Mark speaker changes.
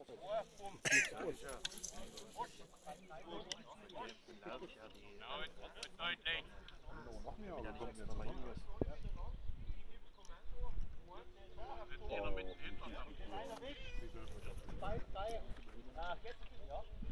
Speaker 1: Noch mehr, aber kommt jetzt mal hin.
Speaker 2: Einer mit dem Hintern.
Speaker 3: 2, 3. Ja, jetzt. Ja.